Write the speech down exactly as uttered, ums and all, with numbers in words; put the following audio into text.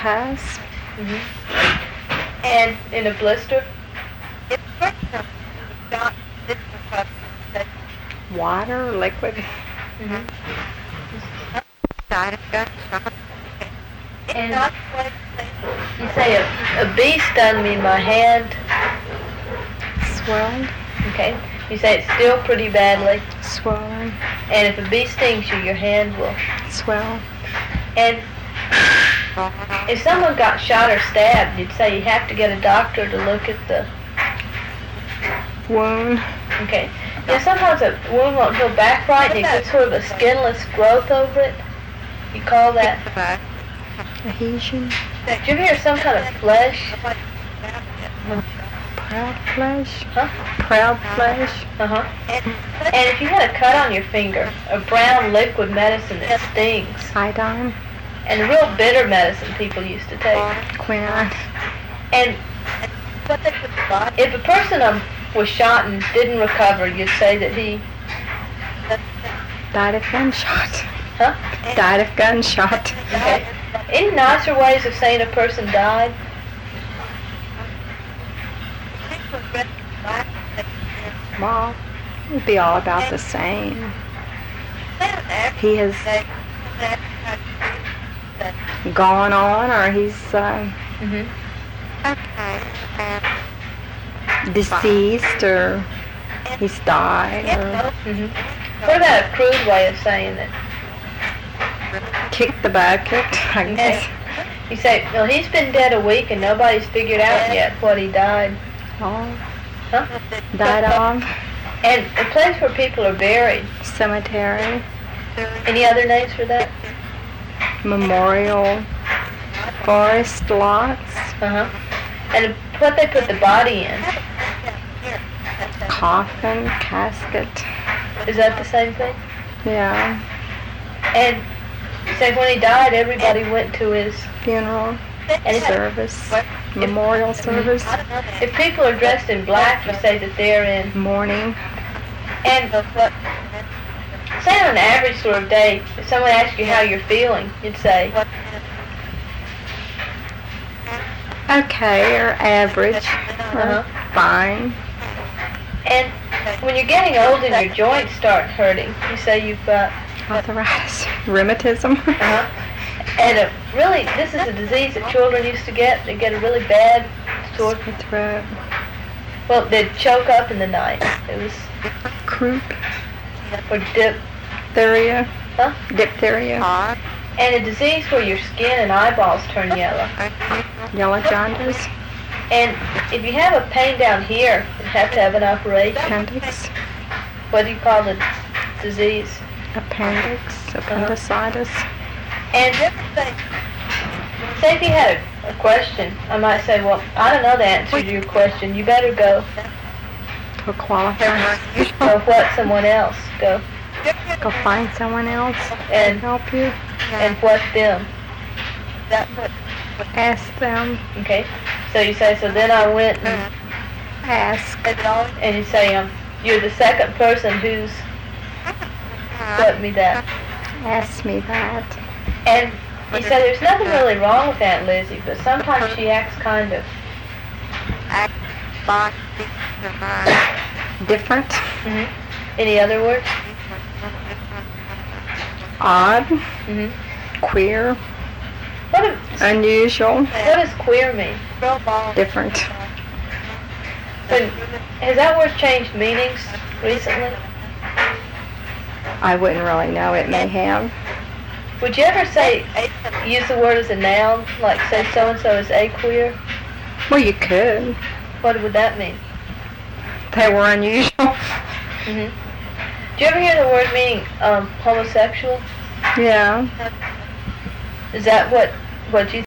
pass. Mm-hmm. And in a blister? Water, liquid. Mm-hmm. And you say a, a bee stung me, my hand Swelled. Okay. You say it's still pretty badly. Swollen. And if a bee stings you, your hand will swell. And if someone got shot or stabbed, you'd say you have to get a doctor to look at the wound. Okay. Yeah, sometimes a wound won't heal back right, and it gets sort of a skinless growth over it. You call that adhesion. Did you ever hear some kind of flesh? Proud flesh? Huh? Proud flesh? Uh-huh. And if you had a cut on your finger, a brown liquid medicine that stings. Iodine. And a real bitter medicine people used to take. Quinine. And if a person um, was shot and didn't recover, you'd say that he died of gunshot. Huh? Died of gunshot. Okay. Any nicer ways of saying a person died? Well, it would be all about the same. He has gone on, or he's uh, mm-hmm. deceased, or he's died, or mm-hmm. What about a crude way of saying it? Kick the bucket, I guess. You say, well, he's been dead a week and nobody's figured out yet what he died. Oh. Huh? Died of. And a place where people are buried. Cemetery. Any other names for that? Memorial. Forest lots. Uh-huh. And what they put the body in? Coffin, casket. Is that the same thing? Yeah. And you say when he died, everybody went to his funeral and service, memorial service. If people are dressed in black, you say that they're in mourning. And say on an average sort of day, if someone asks you how you're feeling, you'd say, okay, or average, or uh-huh. fine. And when you're getting old and your joints start hurting, you say you've got arthritis, rheumatism. Uh-huh. And a, really, this is a disease that children used to get. They get a really bad sore throat. Well, they'd choke up in the night. It was croup or diphtheria. Huh? Diphtheria. And a disease where your skin and eyeballs turn yellow. Yellow jaundice. And if you have a pain down here, you have to have an operation. Appendix. What do you call the disease? Appendix, appendicitis. Uh-huh. And say if you had a, a question, I might say, well, I don't know the answer to your question. You better go to qualify. Or what someone else. Go. Go find someone else and help you. And what them? Ask them. Okay. So you say, so then I went and ask. And you say, um, you're the second person who's taught me that. Ask me that. And you say there's nothing really wrong with Aunt Lizzie, but sometimes she acts kind of different. Mm-hmm. Any other words? Odd. Mm-hmm. Queer. What is, unusual. What does queer mean? Different. But has that word changed meanings recently? I wouldn't really know. It may have. Would you ever say, use the word as a noun, like say so-and-so is a queer? Well, you could. What would that mean? They were unusual. Mm-hmm. Do you ever hear the word meaning um, homosexual? Yeah. Is that what, what you